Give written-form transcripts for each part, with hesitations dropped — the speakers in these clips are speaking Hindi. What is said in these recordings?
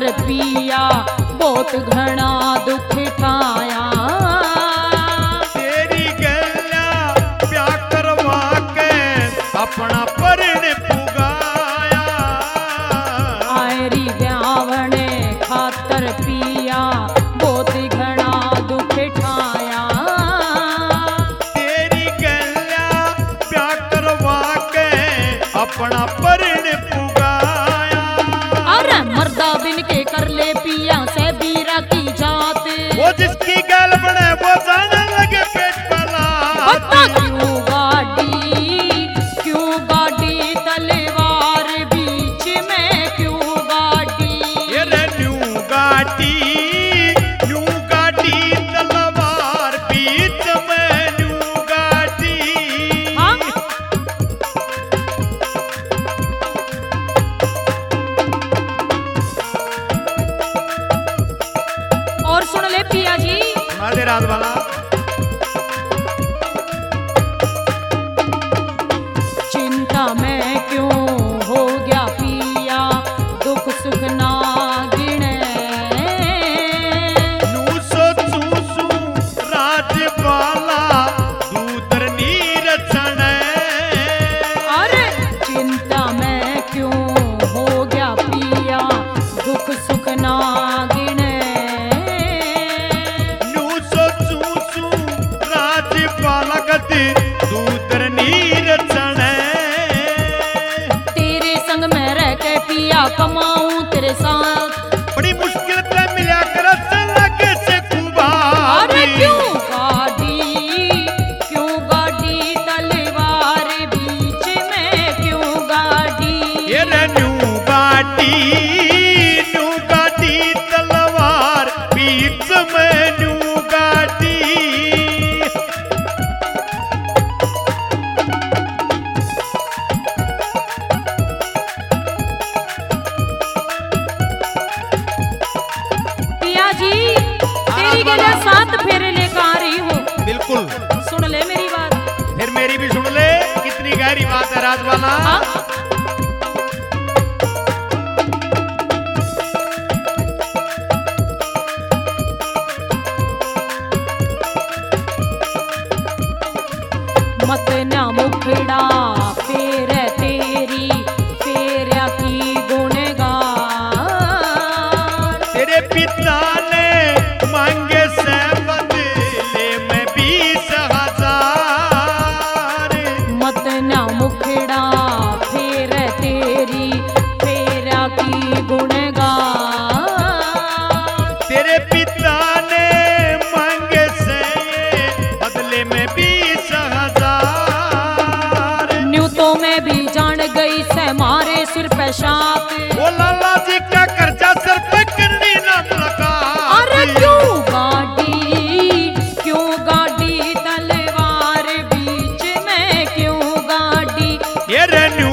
पिया बहुत घना दुख ठाया। तेरी गल्ला प्या करवा के अपना परण पुगाया। आयरी ब्यावने खातर पिया बहुत घना दुख ठाया। तेरी गल्ला प्या करवा के अपना परण पुगाया। अरे मर्दा बिन के कर ले पिया से बीरा की जात। वो जिसकी गल बने वो जाने लगे पेट पला। बता क्यों गाड़ी तलवार बीच में क्यों गाड़ी। ये रे न्यू गाड़ी तलवार बीच में न्यू गाड़ी। हाँ? और सुन ले पिया जी, आधे रात वाला चिंता में क्यों हो गया पिया दुख सुख ना गिने। नूसो चूसू राजपाला दूतर नीर छने। अरे चिंता में क्यों हो गया पिया दुख सुख ना गिने। नूसो चूसू राजपाला गति दूतर नीर छने। तेरे संग में रह के पिया कमाऊं तेरे साथ। बड़ी मुश्किल पे मिला कर लगे से अरे कुबारी। क्यों गाड़ी तलवार बीच में क्यों गाड़ी। ये रे न्यू गाड़ी तलवार बीच में न्यू गाड़ी। पिया जी तेरी के लिए 7 फेरे लेकर आ रही हूँ। बिल्कुल, सुन ले मेरी बात। फिर मेरी भी सुन ले, कितनी गहरी बात है राज वाला। हाँ? मत ना मुखड़ा फेर तेरी फेरा की गुणगान। तेरे पिता ने मांगे से बदले में 20,000। मत ना मुखड़ा फेर तेरी फेरा की गुणगान। तेरे पिता ने मांगे से बदले में 20,000। न्यू तो मैं भी जान गई से मारे सिर पे शाप। वो लाला जी का कर्जा सर पे करनी ना मुलाकात। अरे क्यों गाड़ी तलवार बीच में क्यों गाड़ी। ये रे न्यू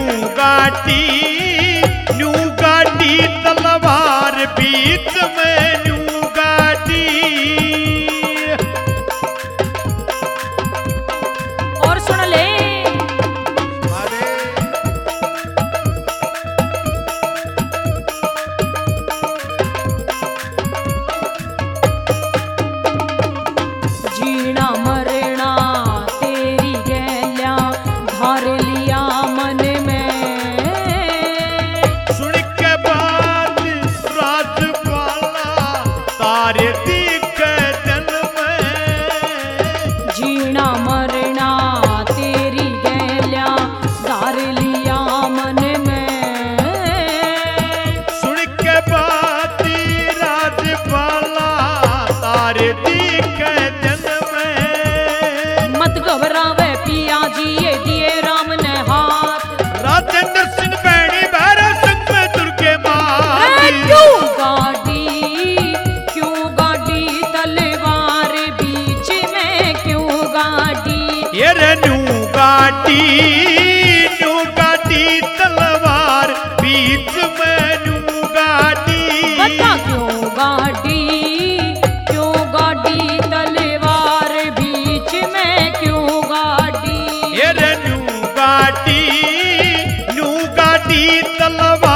गाड़ी तलवार बीच में न्यू गाड़ी। और सुन ले जीना मरना तेरी गैल्या धार लिया मन में। सुन के बात राजपाला तारे दिख दिल में। जीना मरना तेरी गैल्या धार लिया मन में। सुन के बात राजपाला तारे दिख दिल में। मत घबरावे पिया जी ये दिए राम ने हाथ। राजेंद्र सिंह बैणी भैरव सिंह में दुर्गे अरे माँ। क्यों गाड़ी तलवार बीच में क्यों गाड़ी। ये रे न्यू गाड़ी तलवार बीच में न्यू गाड़ी। बता क्यों गाड़ी तलवार बीच में क्यों गाड़ी। ये रे न्यू गाड़ी तलवार